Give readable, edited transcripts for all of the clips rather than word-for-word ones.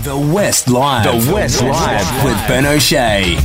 The West Live. The West Live with Ben O'Shea.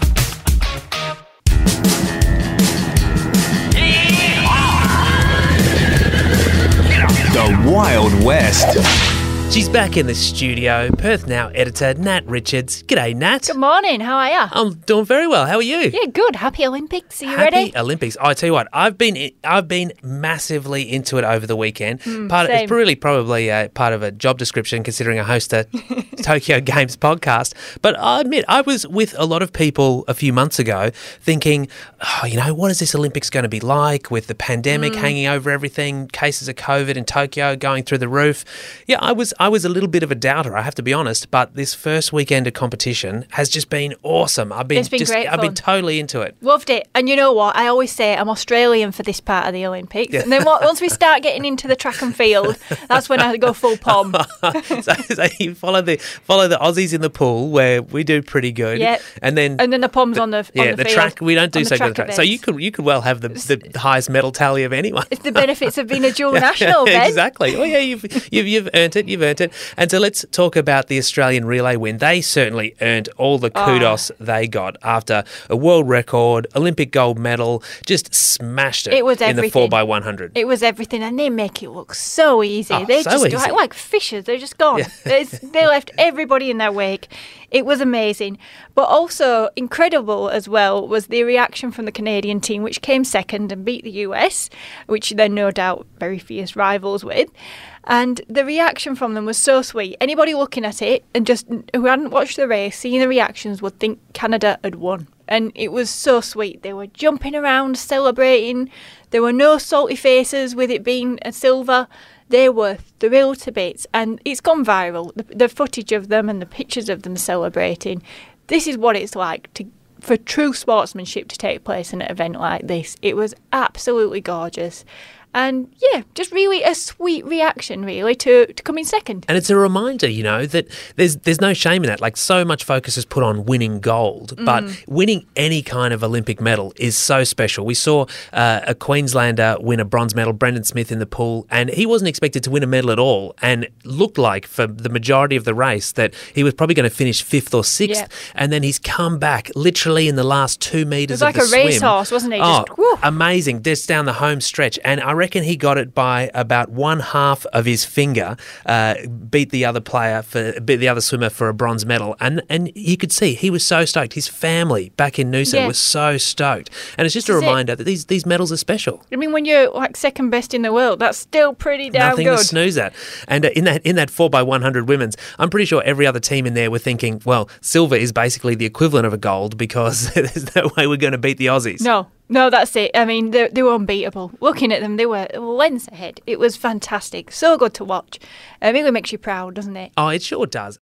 The Wild West. She's back in the studio. Perth Now editor Nat Richards. G'day, Nat. Good morning. How are you? I'm doing very well. How are you? Yeah, good. Happy Olympics. Are you Happy ready? Olympics. I tell you what, I've been massively into it over the weekend. Same. It's really probably part of a job description, considering I host a Tokyo Games podcast. But I admit, I was with a lot of people a few months ago thinking, what is this Olympics going to be like with the pandemic hanging over everything, cases of COVID in Tokyo going through the roof? Yeah, I was a little bit of a doubter, I have to be honest, but this first weekend of competition has just been awesome. I've been totally into it. Loved it. And you know what? I always say I'm Australian for this part of the Olympics. Yeah. And then once we start getting into the track and field, that's when I go full pom. so you follow the Aussies in the pool where we do pretty good. Yeah. And then the pom's on the field. Track, we don't do so good on the track. Events. So you could well have the highest medal tally of anyone. It's the benefits of being a dual national, Ben. Exactly. Oh yeah, you've earned it. You've earned it. And so let's talk about the Australian relay win. They certainly earned all the kudos they got after a world record, Olympic gold medal, just smashed it. It was in everything. the 4x100. It was everything, and they make it look so easy. They're so just easy. like fishes. They're just gone. Yeah. They left everybody in their wake. It was amazing. But also incredible as well was the reaction from the Canadian team, which came second and beat the US, which they're no doubt very fierce rivals with. And the reaction from them was so sweet. Anybody looking at it and just who hadn't watched the race, seeing the reactions, would think Canada had won. And it was so sweet. They were jumping around, celebrating. There were no salty faces with it being a silver. They were thrilled to bits. And it's gone viral. The footage of them and the pictures of them celebrating. This is what it's like for true sportsmanship to take place in an event like this. It was absolutely gorgeous. And yeah, just really a sweet reaction, really, to coming second. And it's a reminder, that there's no shame in that. Like, so much focus is put on winning gold, but winning any kind of Olympic medal is so special. We saw a Queenslander win a bronze medal, Brendan Smith, in the pool, and he wasn't expected to win a medal at all, and looked like for the majority of the race that he was probably going to finish 5th or 6th, and then he's come back literally in the last 2 metres of the swim. It was like a racehorse, wasn't he? Amazing. Just down the home stretch, and I reckon he got it by about 1/2 of his finger, beat the other swimmer for a bronze medal, and you could see he was so stoked. His family back in Noosa was so stoked, and it's just a reminder that these medals are special. I mean, when you're like second best in the world, that's still pretty damn Nothing good. to snooze at. And in that 4x100 women's, I'm pretty sure every other team in there were thinking, well, silver is basically the equivalent of a gold because there's no way we're going to beat the Aussies. No, that's it. I mean, they were unbeatable. Looking at them, they were lengths ahead. It was fantastic. So good to watch. It really makes you proud, doesn't it? Oh, it sure does.